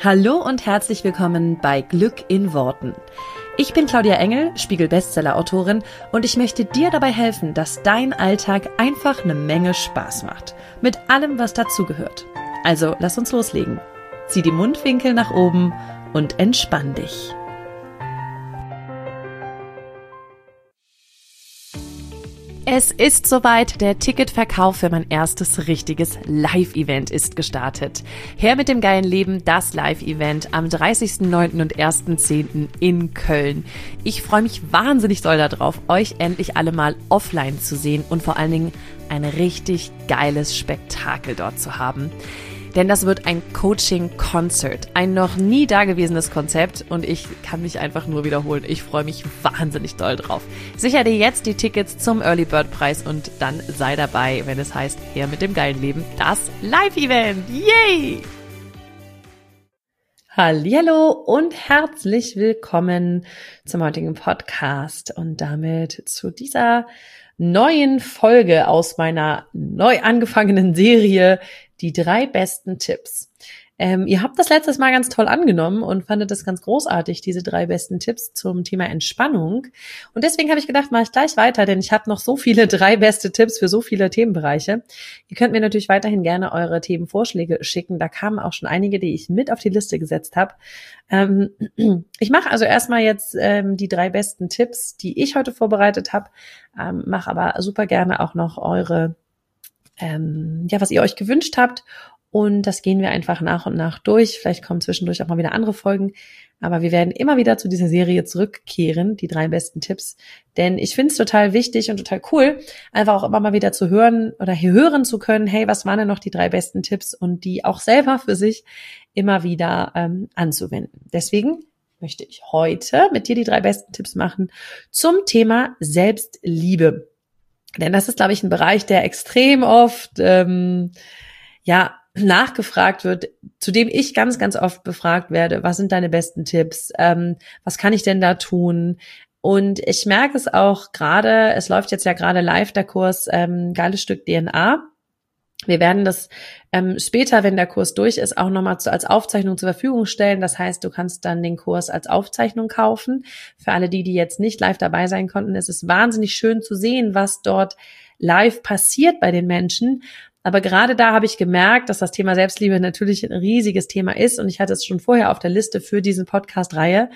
Hallo und herzlich willkommen bei Glück in Worten. Ich bin Claudia Engel, Spiegel-Bestseller-Autorin und ich möchte dir dabei helfen, dass dein Alltag einfach eine Menge Spaß macht. Mit allem, was dazugehört. Also lass uns loslegen. Zieh die Mundwinkel nach oben und entspann dich. Es ist soweit, der Ticketverkauf für mein erstes richtiges Live-Event ist gestartet. Her mit dem geilen Leben, das Live-Event am 30.09. und 1.10. in Köln. Ich freue mich wahnsinnig doll darauf, euch endlich alle mal offline zu sehen und vor allen Dingen ein richtig geiles Spektakel dort zu haben. Denn das wird ein Coaching-Concert, ein noch nie dagewesenes Konzept und ich kann mich einfach nur wiederholen. Ich freue mich wahnsinnig doll drauf. Sichere dir jetzt die Tickets zum Early Bird Preis und dann sei dabei, wenn es heißt, her mit dem geilen Leben, das Live-Event. Yay! Hallihallo und herzlich willkommen zum heutigen Podcast und damit zu dieser neuen Folge aus meiner neu angefangenen Serie Die 3 besten Tipps. Ihr habt das letztes Mal ganz toll angenommen und fandet das ganz großartig, diese 3 besten Tipps zum Thema Entspannung. Und deswegen habe ich gedacht, mache ich gleich weiter, denn ich habe noch so viele 3 beste Tipps für so viele Themenbereiche. Ihr könnt mir natürlich weiterhin gerne eure Themenvorschläge schicken. Da kamen auch schon einige, die ich mit auf die Liste gesetzt habe. Ich mache also erstmal jetzt die 3 besten Tipps, die ich heute vorbereitet habe. Mache aber super gerne auch noch eure was ihr euch gewünscht habt. Und das gehen wir einfach nach und nach durch. Vielleicht kommen zwischendurch auch mal wieder andere Folgen. Aber wir werden immer wieder zu dieser Serie zurückkehren, die 3 besten Tipps. Denn ich finde es total wichtig und total cool, einfach auch immer mal wieder zu hören oder hören zu können, hey, was waren denn noch die 3 besten Tipps? Und die auch selber für sich immer wieder anzuwenden. Deswegen möchte ich heute mit dir die 3 besten Tipps machen zum Thema Selbstliebe. Denn das ist, glaube ich, ein Bereich, der extrem oft nachgefragt wird, zu dem ich ganz, ganz oft befragt werde, was sind deine besten Tipps, was kann ich denn da tun? Und ich merke es auch gerade, es läuft jetzt ja gerade live der Kurs Geiles Stück DNA. Wir werden das später, wenn der Kurs durch ist, auch nochmal als Aufzeichnung zur Verfügung stellen. Das heißt, du kannst dann den Kurs als Aufzeichnung kaufen. Für alle die jetzt nicht live dabei sein konnten, ist es wahnsinnig schön zu sehen, was dort live passiert bei den Menschen. Aber gerade da habe ich gemerkt, dass das Thema Selbstliebe natürlich ein riesiges Thema ist. Und ich hatte es schon vorher auf der Liste für diese Podcast-Reihe.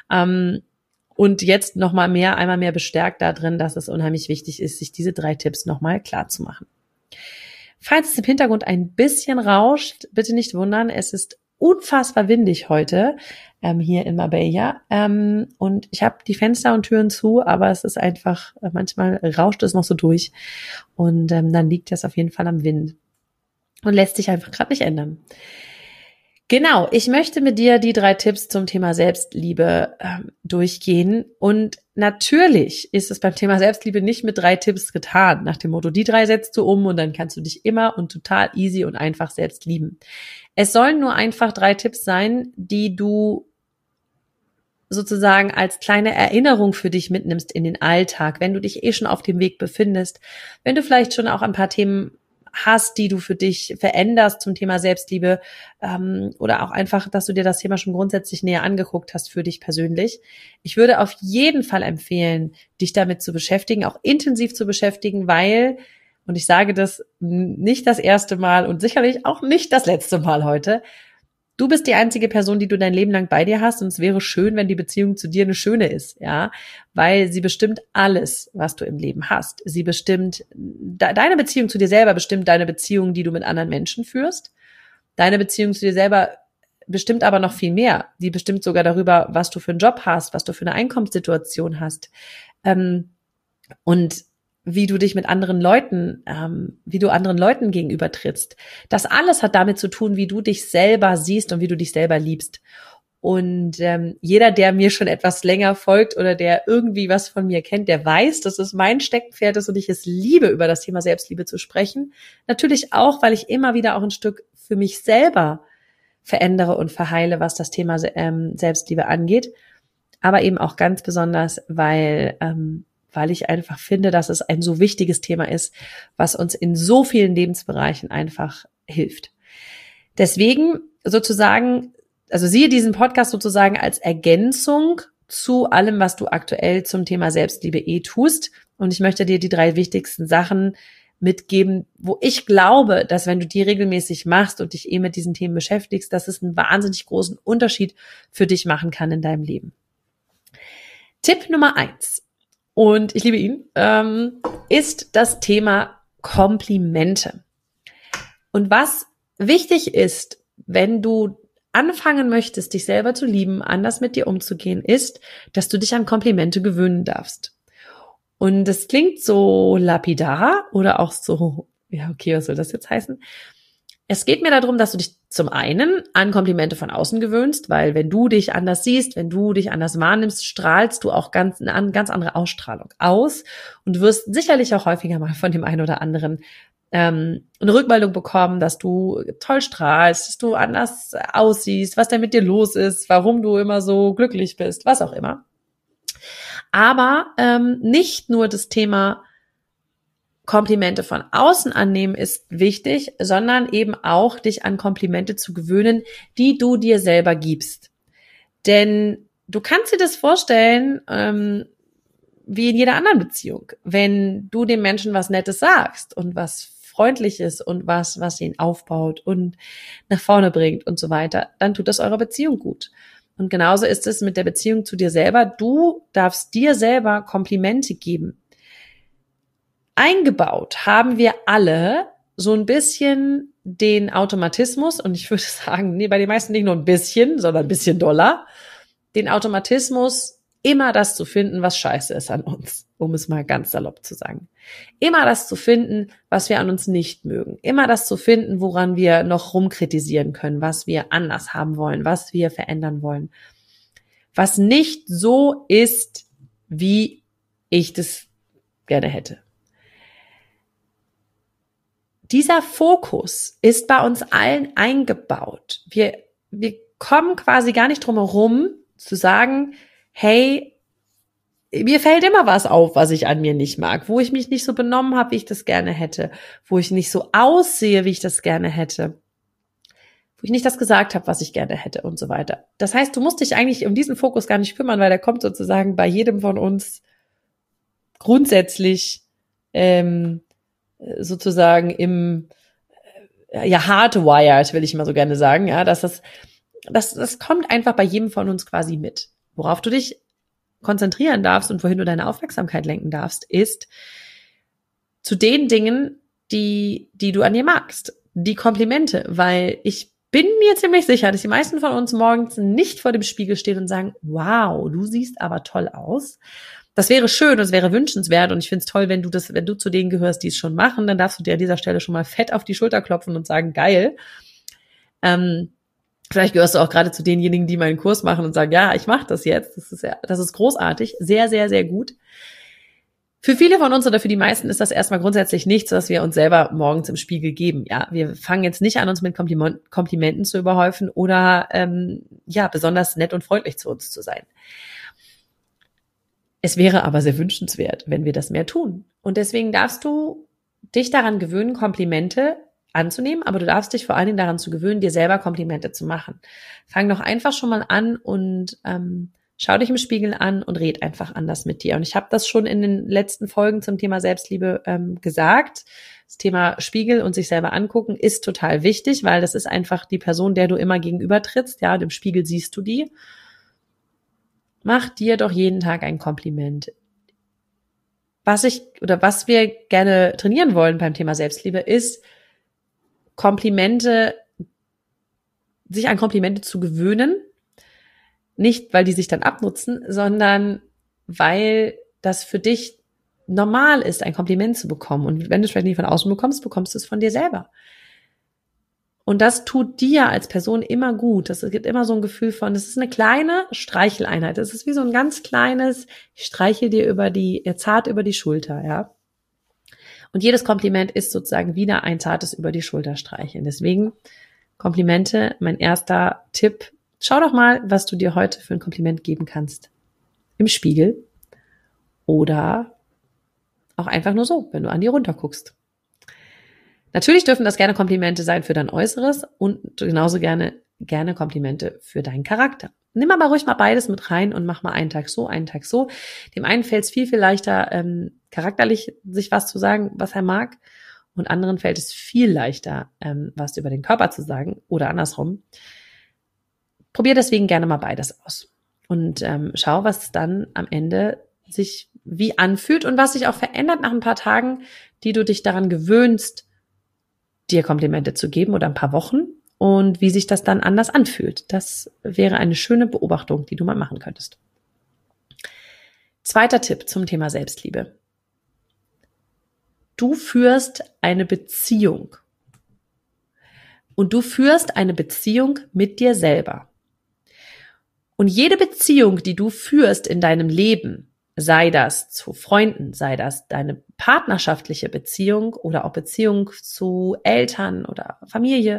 Und jetzt nochmal einmal mehr bestärkt da drin, dass es unheimlich wichtig ist, sich diese 3 Tipps nochmal klar zu machen. Falls es im Hintergrund ein bisschen rauscht, bitte nicht wundern, es ist unfassbar windig heute hier in Marbella und ich habe die Fenster und Türen zu, aber es ist einfach, manchmal rauscht es noch so durch und dann liegt das auf jeden Fall am Wind und lässt sich einfach gerade nicht ändern. Genau, ich möchte mit dir die 3 Tipps zum Thema Selbstliebe durchgehen und natürlich ist es beim Thema Selbstliebe nicht mit 3 Tipps getan, nach dem Motto, die 3 setzt du um und dann kannst du dich immer und total easy und einfach selbst lieben. Es sollen nur einfach 3 Tipps sein, die du sozusagen als kleine Erinnerung für dich mitnimmst in den Alltag, wenn du dich schon auf dem Weg befindest, wenn du vielleicht schon auch ein paar Themen hast, die du für dich veränderst zum Thema Selbstliebe oder auch einfach, dass du dir das Thema schon grundsätzlich näher angeguckt hast für dich persönlich. Ich würde auf jeden Fall empfehlen, dich damit zu beschäftigen, auch intensiv zu beschäftigen, weil, und ich sage das nicht das erste Mal und sicherlich auch nicht das letzte Mal heute, du bist die einzige Person, die du dein Leben lang bei dir hast und es wäre schön, wenn die Beziehung zu dir eine schöne ist, ja, weil sie bestimmt alles, was du im Leben hast. Sie bestimmt, deine Beziehung zu dir selber bestimmt deine Beziehung, die du mit anderen Menschen führst. Deine Beziehung zu dir selber bestimmt aber noch viel mehr. Die bestimmt sogar darüber, was du für einen Job hast, was du für eine Einkommenssituation hast und wie du dich mit anderen Leuten, wie du anderen Leuten gegenüber trittst. Das alles hat damit zu tun, wie du dich selber siehst und wie du dich selber liebst. Und jeder, der mir schon etwas länger folgt oder der irgendwie was von mir kennt, der weiß, dass es mein Steckenpferd ist und ich es liebe, über das Thema Selbstliebe zu sprechen. Natürlich auch, weil ich immer wieder auch ein Stück für mich selber verändere und verheile, was das Thema Selbstliebe angeht. Aber eben auch ganz besonders, weil ich einfach finde, dass es ein so wichtiges Thema ist, was uns in so vielen Lebensbereichen einfach hilft. Deswegen sozusagen also siehe diesen Podcast sozusagen als Ergänzung zu allem, was du aktuell zum Thema Selbstliebe tust. Und ich möchte dir die 3 wichtigsten Sachen mitgeben, wo ich glaube, dass wenn du die regelmäßig machst und dich mit diesen Themen beschäftigst, dass es einen wahnsinnig großen Unterschied für dich machen kann in deinem Leben. Tipp Nummer 1, und ich liebe ihn, ist das Thema Komplimente. Und was wichtig ist, wenn du anfangen möchtest, dich selber zu lieben, anders mit dir umzugehen, ist, dass du dich an Komplimente gewöhnen darfst. Und das klingt so lapidar oder auch so, ja, okay, was soll das jetzt heißen? Es geht mir darum, dass du dich zum einen an Komplimente von außen gewöhnst, weil wenn du dich anders siehst, wenn du dich anders wahrnimmst, strahlst du auch eine ganz andere Ausstrahlung aus und wirst sicherlich auch häufiger mal von dem einen oder anderen eine Rückmeldung bekommen, dass du toll strahlst, dass du anders aussiehst, was denn mit dir los ist, warum du immer so glücklich bist, was auch immer. Aber nicht nur das Thema Komplimente von außen annehmen ist wichtig, sondern eben auch dich an Komplimente zu gewöhnen, die du dir selber gibst. Denn du kannst dir das vorstellen, wie in jeder anderen Beziehung. Wenn du dem Menschen was Nettes sagst und was Freundliches und was ihn aufbaut und nach vorne bringt und so weiter, dann tut das eurer Beziehung gut. Und genauso ist es mit der Beziehung zu dir selber. Du darfst dir selber Komplimente geben. Eingebaut haben wir alle so ein bisschen den Automatismus, und ich würde sagen, nee, bei den meisten nicht nur ein bisschen, sondern ein bisschen doller, den Automatismus, immer das zu finden, was scheiße ist an uns, um es mal ganz salopp zu sagen. Immer das zu finden, was wir an uns nicht mögen. Immer das zu finden, woran wir noch rumkritisieren können, was wir anders haben wollen, was wir verändern wollen. Was nicht so ist, wie ich das gerne hätte. Dieser Fokus ist bei uns allen eingebaut. Wir kommen quasi gar nicht drum herum zu sagen, hey, mir fällt immer was auf, was ich an mir nicht mag, wo ich mich nicht so benommen habe, wie ich das gerne hätte, wo ich nicht so aussehe, wie ich das gerne hätte, wo ich nicht das gesagt habe, was ich gerne hätte und so weiter. Das heißt, du musst dich eigentlich um diesen Fokus gar nicht kümmern, weil der kommt sozusagen bei jedem von uns grundsätzlich sozusagen im hardwired, will ich immer so gerne sagen, ja, das kommt einfach bei jedem von uns quasi mit. Worauf du dich konzentrieren darfst und wohin du deine Aufmerksamkeit lenken darfst, ist zu den Dingen, die du an dir magst. Die Komplimente, weil ich bin mir ziemlich sicher, dass die meisten von uns morgens nicht vor dem Spiegel stehen und sagen, wow, du siehst aber toll aus. Das wäre schön und es wäre wünschenswert und ich finde es toll, wenn du zu denen gehörst, die es schon machen, dann darfst du dir an dieser Stelle schon mal fett auf die Schulter klopfen und sagen, geil. Vielleicht gehörst du auch gerade zu denjenigen, die meinen Kurs machen und sagen, ja, ich mache das jetzt. Das ist großartig, sehr, sehr, sehr gut. Für viele von uns oder für die meisten ist das erstmal grundsätzlich nichts, was wir uns selber morgens im Spiegel geben. Ja, wir fangen jetzt nicht an, uns mit Komplimenten zu überhäufen oder besonders nett und freundlich zu uns zu sein. Es wäre aber sehr wünschenswert, wenn wir das mehr tun. Und deswegen darfst du dich daran gewöhnen, Komplimente anzunehmen, aber du darfst dich vor allen Dingen daran zu gewöhnen, dir selber Komplimente zu machen. Fang doch einfach schon mal an und schau dich im Spiegel an und red einfach anders mit dir. Und ich habe das schon in den letzten Folgen zum Thema Selbstliebe gesagt. Das Thema Spiegel und sich selber angucken ist total wichtig, weil das ist einfach die Person, der du immer gegenüber trittst. Ja, im Spiegel siehst du die. Mach dir doch jeden Tag ein Kompliment. Was wir gerne trainieren wollen beim Thema Selbstliebe ist, sich an Komplimente zu gewöhnen. Nicht, weil die sich dann abnutzen, sondern weil das für dich normal ist, ein Kompliment zu bekommen. Und wenn du es vielleicht nicht von außen bekommst, bekommst du es von dir selber. Und das tut dir als Person immer gut. Das gibt immer so ein Gefühl von, das ist eine kleine Streicheleinheit. Das ist wie so ein ganz kleines, ich streichel dir zart über die Schulter, ja. Und jedes Kompliment ist sozusagen wieder ein zartes über die Schulter streicheln. Deswegen Komplimente, mein erster Tipp. Schau doch mal, was du dir heute für ein Kompliment geben kannst. Im Spiegel oder auch einfach nur so, wenn du an dir runterguckst. Natürlich dürfen das gerne Komplimente sein für dein Äußeres und genauso gerne gerne Komplimente für deinen Charakter. Nimm aber ruhig mal beides mit rein und mach mal einen Tag so, einen Tag so. Dem einen fällt es viel, viel leichter, charakterlich sich was zu sagen, was er mag. Und anderen fällt es viel leichter, was über den Körper zu sagen oder andersrum. Probier deswegen gerne mal beides aus. Und schau, was dann am Ende sich wie anfühlt und was sich auch verändert nach ein paar Tagen, die du dich daran gewöhnst, dir Komplimente zu geben oder ein paar Wochen. Und wie sich das dann anders anfühlt. Das wäre eine schöne Beobachtung, die du mal machen könntest. Zweiter Tipp zum Thema Selbstliebe. Du führst eine Beziehung. Und du führst eine Beziehung mit dir selber. Und jede Beziehung, die du führst in deinem Leben, sei das zu Freunden, sei das deine partnerschaftliche Beziehung oder auch Beziehung zu Eltern oder Familie,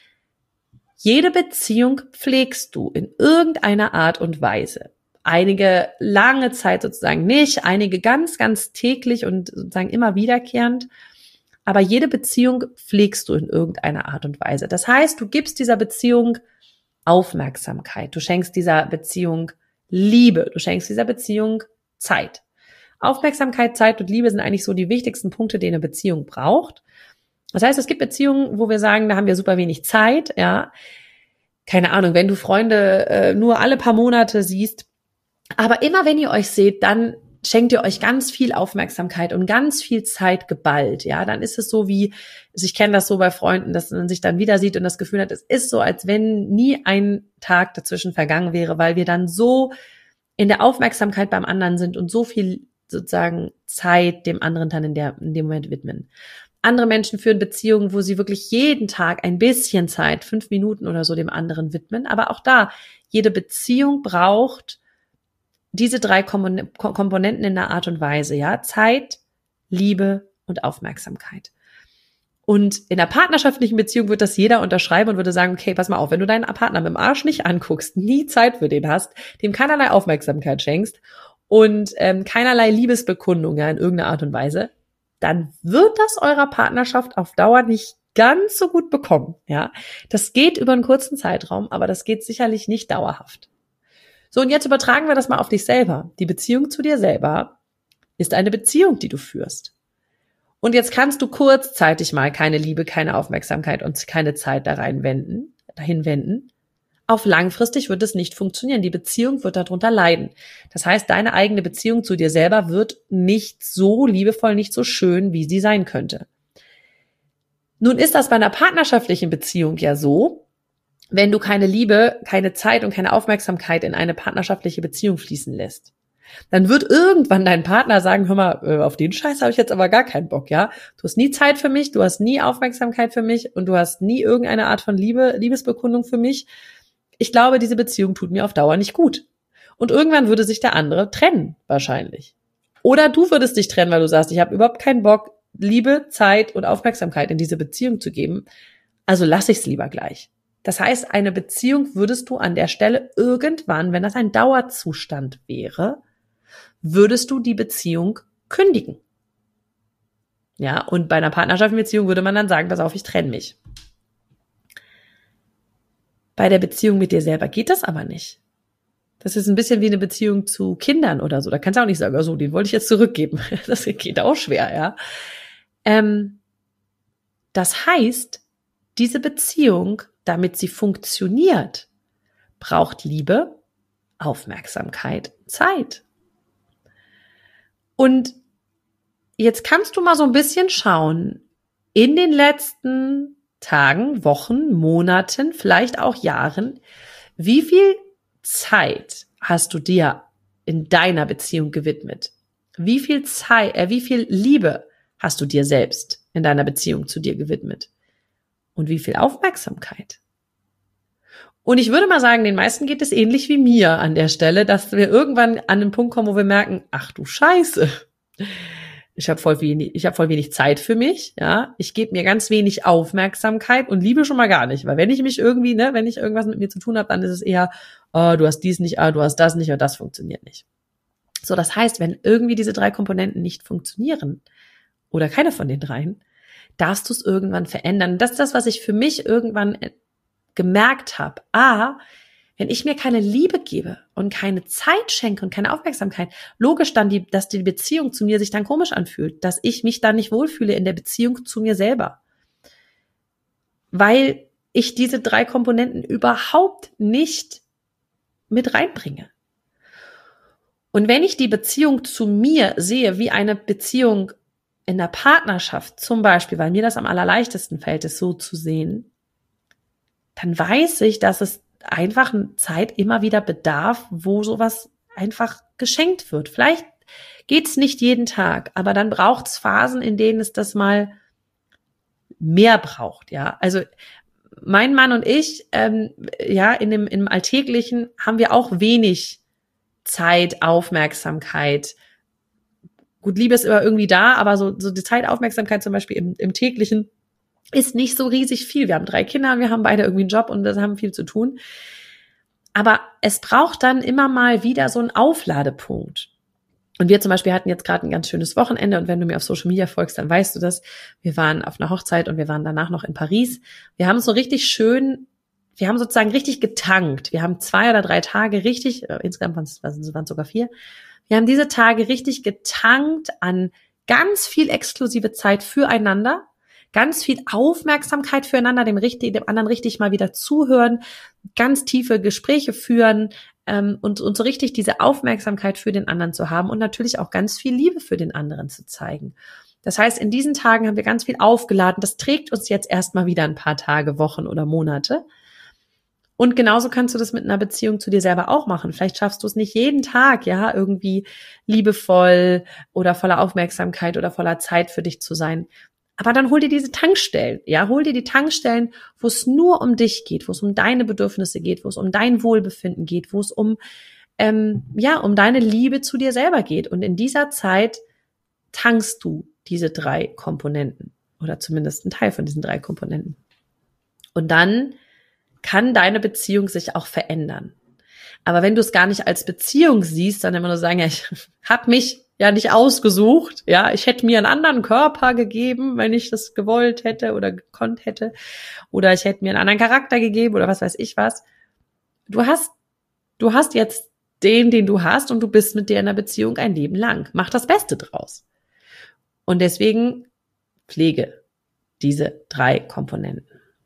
jede Beziehung pflegst du in irgendeiner Art und Weise. Einige lange Zeit sozusagen nicht, einige ganz, ganz täglich und sozusagen immer wiederkehrend. Aber jede Beziehung pflegst du in irgendeiner Art und Weise. Das heißt, du gibst dieser Beziehung Aufmerksamkeit. Du schenkst dieser Beziehung Liebe. Du schenkst dieser Beziehung Zeit. Aufmerksamkeit, Zeit und Liebe sind eigentlich so die wichtigsten Punkte, die eine Beziehung braucht. Das heißt, es gibt Beziehungen, wo wir sagen, da haben wir super wenig Zeit, ja. Keine Ahnung, wenn du Freunde nur alle paar Monate siehst, aber immer wenn ihr euch seht, dann schenkt ihr euch ganz viel Aufmerksamkeit und ganz viel Zeit geballt, ja. Dann ist es so wie, also ich kenne das so bei Freunden, dass man sich dann wieder sieht und das Gefühl hat, es ist so, als wenn nie ein Tag dazwischen vergangen wäre, weil wir dann so in der Aufmerksamkeit beim anderen sind und so viel sozusagen Zeit dem anderen dann in dem Moment widmen. Andere Menschen führen Beziehungen, wo sie wirklich jeden Tag ein bisschen Zeit, 5 Minuten oder so dem anderen widmen. Aber auch da, jede Beziehung braucht diese 3 Komponenten in einer Art und Weise, ja. Zeit, Liebe und Aufmerksamkeit. Und in einer partnerschaftlichen Beziehung wird das jeder unterschreiben und würde sagen, okay, pass mal auf, wenn du deinen Partner mit dem Arsch nicht anguckst, nie Zeit für den hast, dem keinerlei Aufmerksamkeit schenkst und keinerlei Liebesbekundung, ja, in irgendeiner Art und Weise, dann wird das eurer Partnerschaft auf Dauer nicht ganz so gut bekommen, ja. Das geht über einen kurzen Zeitraum, aber das geht sicherlich nicht dauerhaft. So, und jetzt übertragen wir das mal auf dich selber. Die Beziehung zu dir selber ist eine Beziehung, die du führst. Und jetzt kannst du kurzzeitig mal keine Liebe, keine Aufmerksamkeit und keine Zeit dahin wenden. Auf langfristig wird es nicht funktionieren. Die Beziehung wird darunter leiden. Das heißt, deine eigene Beziehung zu dir selber wird nicht so liebevoll, nicht so schön, wie sie sein könnte. Nun ist das bei einer partnerschaftlichen Beziehung ja so, wenn du keine Liebe, keine Zeit und keine Aufmerksamkeit in eine partnerschaftliche Beziehung fließen lässt. Dann wird irgendwann dein Partner sagen, hör mal, auf den Scheiß habe ich jetzt aber gar keinen Bock, ja. Du hast nie Zeit für mich, du hast nie Aufmerksamkeit für mich und du hast nie irgendeine Art von Liebesbekundung für mich. Ich glaube, diese Beziehung tut mir auf Dauer nicht gut. Und irgendwann würde sich der andere trennen, wahrscheinlich. Oder du würdest dich trennen, weil du sagst, ich habe überhaupt keinen Bock, Liebe, Zeit und Aufmerksamkeit in diese Beziehung zu geben. Also lass ich's lieber gleich. Das heißt, eine Beziehung würdest du an der Stelle irgendwann, wenn das ein Dauerzustand wäre, würdest du die Beziehung kündigen. Ja, und bei einer partnerschaftlichen Beziehung würde man dann sagen, pass auf, ich trenne mich. Bei der Beziehung mit dir selber geht das aber nicht. Das ist ein bisschen wie eine Beziehung zu Kindern oder so. Da kannst du auch nicht sagen, so, den wollte ich jetzt zurückgeben. Das geht auch schwer, ja. Das heißt, diese Beziehung, damit sie funktioniert, braucht Liebe, Aufmerksamkeit, Zeit. Und jetzt kannst du mal so ein bisschen schauen, in den letzten Tagen, Wochen, Monaten, vielleicht auch Jahren, wie viel Zeit hast du dir in deiner Beziehung gewidmet? Wie viel Liebe hast du dir selbst in deiner Beziehung zu dir gewidmet? Und wie viel Aufmerksamkeit? Und ich würde mal sagen, den meisten geht es ähnlich wie mir an der Stelle, dass wir irgendwann an den Punkt kommen, wo wir merken, ach du Scheiße, ich habe voll wenig Zeit für mich, ja, ich gebe mir ganz wenig Aufmerksamkeit und Liebe schon mal gar nicht, weil wenn ich mich irgendwie, wenn ich irgendwas mit mir zu tun habe, dann ist es eher, du hast dies nicht, du hast das nicht und das funktioniert nicht. So, das heißt, wenn irgendwie diese 3 Komponenten nicht funktionieren oder keine von den 3, darfst du es irgendwann verändern. Das ist das, was ich für mich irgendwann gemerkt habe, wenn ich mir keine Liebe gebe und keine Zeit schenke und keine Aufmerksamkeit, logisch dann, dass die Beziehung zu mir sich dann komisch anfühlt, dass ich mich dann nicht wohlfühle in der Beziehung zu mir selber. Weil ich diese 3 Komponenten überhaupt nicht mit reinbringe. Und wenn ich die Beziehung zu mir sehe, wie eine Beziehung in der Partnerschaft zum Beispiel, weil mir das am allerleichtesten fällt, es so zu sehen, dann weiß ich, dass es einfach eine Zeit immer wieder bedarf, wo sowas einfach geschenkt wird. Vielleicht geht's nicht jeden Tag, aber dann braucht's Phasen, in denen es das mal mehr braucht, ja. Also mein Mann und ich, im Alltäglichen haben wir auch wenig Zeit, Aufmerksamkeit. Gut, Liebe ist immer irgendwie da, aber so die Zeit, Aufmerksamkeit zum Beispiel im Täglichen ist nicht so riesig viel. Wir haben 3 Kinder und wir haben beide irgendwie einen Job und das haben viel zu tun. Aber es braucht dann immer mal wieder so einen Aufladepunkt. Und wir zum Beispiel hatten jetzt gerade ein ganz schönes Wochenende und wenn du mir auf Social Media folgst, dann weißt du das. Wir waren auf einer Hochzeit und wir waren danach noch in Paris. Wir haben sozusagen richtig getankt. Wir haben 2 oder 3 Tage richtig, insgesamt waren es sogar 4. Wir haben diese Tage richtig getankt an ganz viel exklusive Zeit füreinander, ganz viel Aufmerksamkeit füreinander, dem anderen richtig mal wieder zuhören, ganz tiefe Gespräche führen und so richtig diese Aufmerksamkeit für den anderen zu haben und natürlich auch ganz viel Liebe für den anderen zu zeigen. Das heißt, in diesen Tagen haben wir ganz viel aufgeladen. Das trägt uns jetzt erstmal wieder ein paar Tage, Wochen oder Monate. Und genauso kannst du das mit einer Beziehung zu dir selber auch machen. Vielleicht schaffst du es nicht jeden Tag, ja, irgendwie liebevoll oder voller Aufmerksamkeit oder voller Zeit für dich zu sein. Aber dann hol dir diese Tankstellen, ja, hol dir die Tankstellen, wo es nur um dich geht, wo es um deine Bedürfnisse geht, wo es um dein Wohlbefinden geht, wo es um deine Liebe zu dir selber geht. Und in dieser Zeit tankst du diese 3 Komponenten oder zumindest einen Teil von diesen 3 Komponenten. Und dann kann deine Beziehung sich auch verändern. Aber wenn du es gar nicht als Beziehung siehst, dann immer nur sagen, ja, ich habe mich ja nicht ausgesucht, ja, ich hätte mir einen anderen Körper gegeben, wenn ich das gewollt hätte oder gekonnt hätte, oder ich hätte mir einen anderen Charakter gegeben oder was weiß ich was. Du hast jetzt den du hast und du bist mit dir in einer Beziehung ein Leben lang. Mach das Beste draus. Und deswegen pflege diese 3 Komponenten.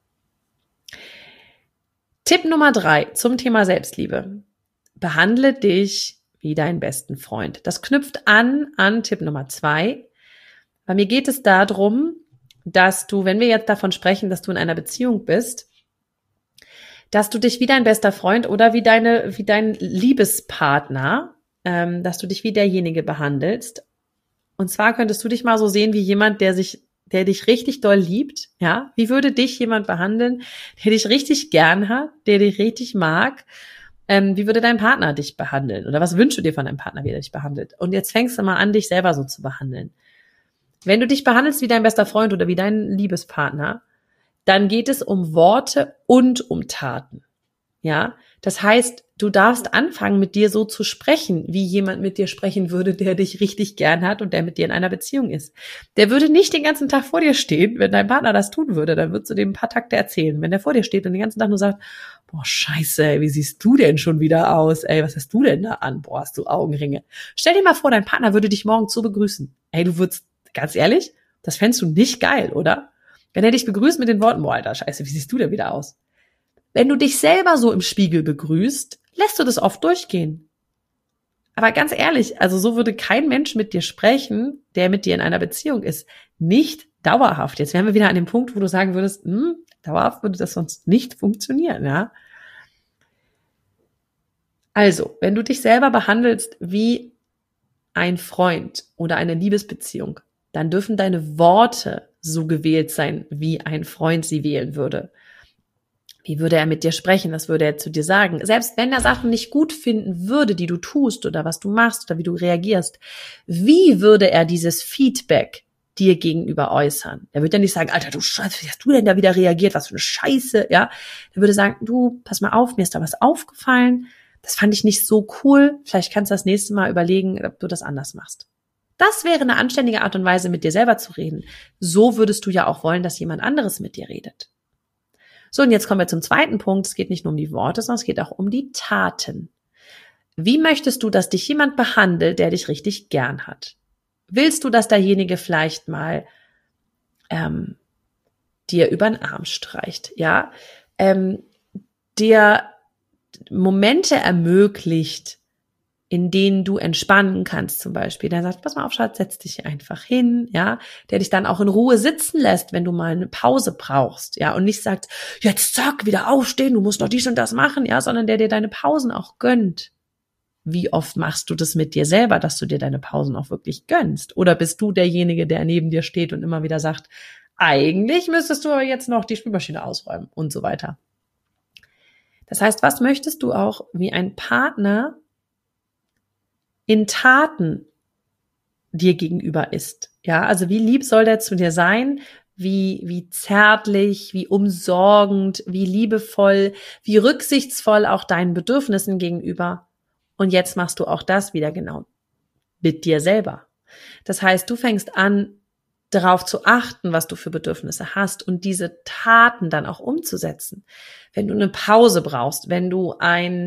Tipp Nummer 3 zum Thema Selbstliebe. Behandle dich wie deinen besten Freund. Das knüpft an Tipp Nummer 2. Bei mir geht es darum, dass du, wenn wir jetzt davon sprechen, dass du in einer Beziehung bist, dass du dich wie dein bester Freund oder wie dein Liebespartner, dass du dich wie derjenige behandelst. Und zwar könntest du dich mal so sehen wie jemand, der dich richtig doll liebt, ja? Wie würde dich jemand behandeln, der dich richtig gern hat, der dich richtig mag? Wie würde dein Partner dich behandeln? Oder was wünschst du dir von deinem Partner, wie er dich behandelt? Und jetzt fängst du mal an, dich selber so zu behandeln. Wenn du dich behandelst wie dein bester Freund oder wie dein Liebespartner, dann geht es um Worte und um Taten. Ja? Das heißt, du darfst anfangen, mit dir so zu sprechen, wie jemand mit dir sprechen würde, der dich richtig gern hat und der mit dir in einer Beziehung ist. Der würde nicht den ganzen Tag vor dir stehen. Wenn dein Partner das tun würde, dann würdest du dem ein paar Takte erzählen. Wenn der vor dir steht und den ganzen Tag nur sagt, boah, scheiße, ey, wie siehst du denn schon wieder aus? Ey, was hast du denn da an? Boah, hast du Augenringe. Stell dir mal vor, dein Partner würde dich morgen so begrüßen. Ey, du würdest, ganz ehrlich, das fändest du nicht geil, oder? Wenn er dich begrüßt mit den Worten, boah, Alter, scheiße, wie siehst du denn wieder aus? Wenn du dich selber so im Spiegel begrüßt, lässt du das oft durchgehen. Aber ganz ehrlich, also so würde kein Mensch mit dir sprechen, der mit dir in einer Beziehung ist. Nicht dauerhaft. Jetzt wären wir wieder an dem Punkt, wo du sagen würdest, dauerhaft würde das sonst nicht funktionieren, ja. Also, wenn du dich selber behandelst wie ein Freund oder eine Liebesbeziehung, dann dürfen deine Worte so gewählt sein, wie ein Freund sie wählen würde. Wie würde er mit dir sprechen? Was würde er zu dir sagen? Selbst wenn er Sachen nicht gut finden würde, die du tust oder was du machst oder wie du reagierst, wie würde er dieses Feedback dir gegenüber äußern? Er würde ja nicht sagen, Alter, du Scheiße, wie hast du denn da wieder reagiert? Was für eine Scheiße, ja? Er würde sagen, du, pass mal auf, mir ist da was aufgefallen. Das fand ich nicht so cool. Vielleicht kannst du das nächste Mal überlegen, ob du das anders machst. Das wäre eine anständige Art und Weise, mit dir selber zu reden. So würdest du ja auch wollen, dass jemand anderes mit dir redet. So, und jetzt kommen wir zum zweiten Punkt. Es geht nicht nur um die Worte, sondern es geht auch um die Taten. Wie möchtest du, dass dich jemand behandelt, der dich richtig gern hat? Willst du, dass derjenige vielleicht mal dir über den Arm streicht, ja, dir Momente ermöglicht, in denen du entspannen kannst zum Beispiel. Der sagt, pass mal auf, Schatz, setz dich einfach hin, ja, der dich dann auch in Ruhe sitzen lässt, wenn du mal eine Pause brauchst, ja, und nicht sagt, jetzt zack, wieder aufstehen, du musst noch dies und das machen, ja, sondern der dir deine Pausen auch gönnt. Wie oft machst du das mit dir selber, dass du dir deine Pausen auch wirklich gönnst? Oder bist du derjenige, der neben dir steht und immer wieder sagt, eigentlich müsstest du aber jetzt noch die Spülmaschine ausräumen und so weiter. Das heißt, was möchtest du auch wie ein Partner in Taten dir gegenüber ist? Ja, also wie lieb soll der zu dir sein? Wie zärtlich, wie umsorgend, wie liebevoll, wie rücksichtsvoll auch deinen Bedürfnissen gegenüber. Und jetzt machst du auch das wieder genau mit dir selber. Das heißt, du fängst an, darauf zu achten, was du für Bedürfnisse hast und diese Taten dann auch umzusetzen. Wenn du eine Pause brauchst, wenn du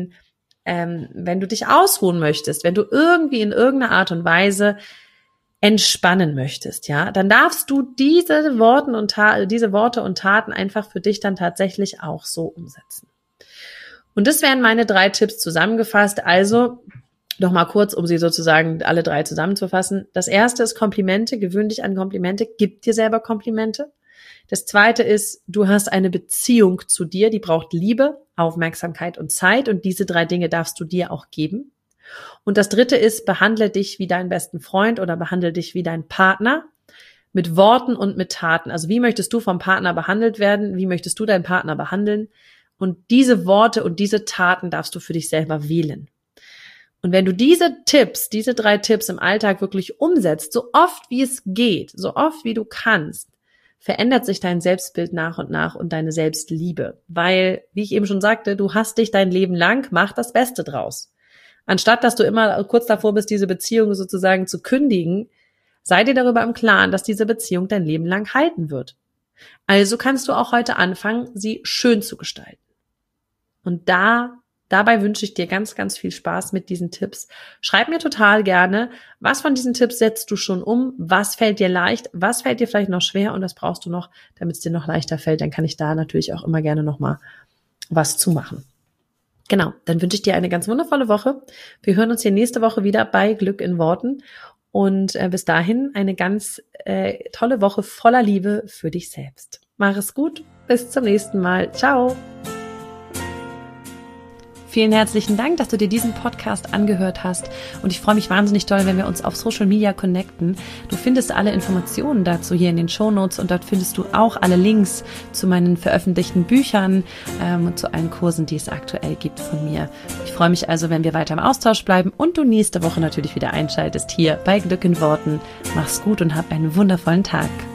dich ausruhen möchtest, wenn du irgendwie in irgendeiner Art und Weise entspannen möchtest, ja, dann darfst du diese Worte und Taten einfach für dich dann tatsächlich auch so umsetzen. Und das wären meine 3 Tipps zusammengefasst. Also noch mal kurz, um sie sozusagen alle 3 zusammenzufassen. Das erste ist Komplimente. Gewöhn dich an Komplimente. Gib dir selber Komplimente. Das zweite ist, du hast eine Beziehung zu dir, die braucht Liebe, Aufmerksamkeit und Zeit. Und diese 3 Dinge darfst du dir auch geben. Und das dritte ist, behandle dich wie deinen besten Freund oder behandle dich wie dein Partner mit Worten und mit Taten. Also wie möchtest du vom Partner behandelt werden? Wie möchtest du deinen Partner behandeln? Und diese Worte und diese Taten darfst du für dich selber wählen. Und wenn du diese 3 Tipps im Alltag wirklich umsetzt, so oft wie es geht, so oft wie du kannst, verändert sich dein Selbstbild nach und deine Selbstliebe. Weil, wie ich eben schon sagte, du hast dich dein Leben lang, mach das Beste draus. Anstatt, dass du immer kurz davor bist, diese Beziehung sozusagen zu kündigen, sei dir darüber im Klaren, dass diese Beziehung dein Leben lang halten wird. Also kannst du auch heute anfangen, sie schön zu gestalten. Und dabei wünsche ich dir ganz, ganz viel Spaß mit diesen Tipps. Schreib mir total gerne, was von diesen Tipps setzt du schon um, was fällt dir leicht, was fällt dir vielleicht noch schwer und was brauchst du noch, damit es dir noch leichter fällt. Dann kann ich da natürlich auch immer gerne nochmal was zumachen. Genau, dann wünsche ich dir eine ganz wundervolle Woche. Wir hören uns hier nächste Woche wieder bei Glück in Worten. Und bis dahin eine ganz tolle Woche voller Liebe für dich selbst. Mach es gut, bis zum nächsten Mal. Ciao! Vielen herzlichen Dank, dass du dir diesen Podcast angehört hast und ich freue mich wahnsinnig doll, wenn wir uns auf Social Media connecten. Du findest alle Informationen dazu hier in den Shownotes und dort findest du auch alle Links zu meinen veröffentlichten Büchern und zu allen Kursen, die es aktuell gibt von mir. Ich freue mich also, wenn wir weiter im Austausch bleiben und du nächste Woche natürlich wieder einschaltest hier bei Glück in Worten. Mach's gut und hab einen wundervollen Tag.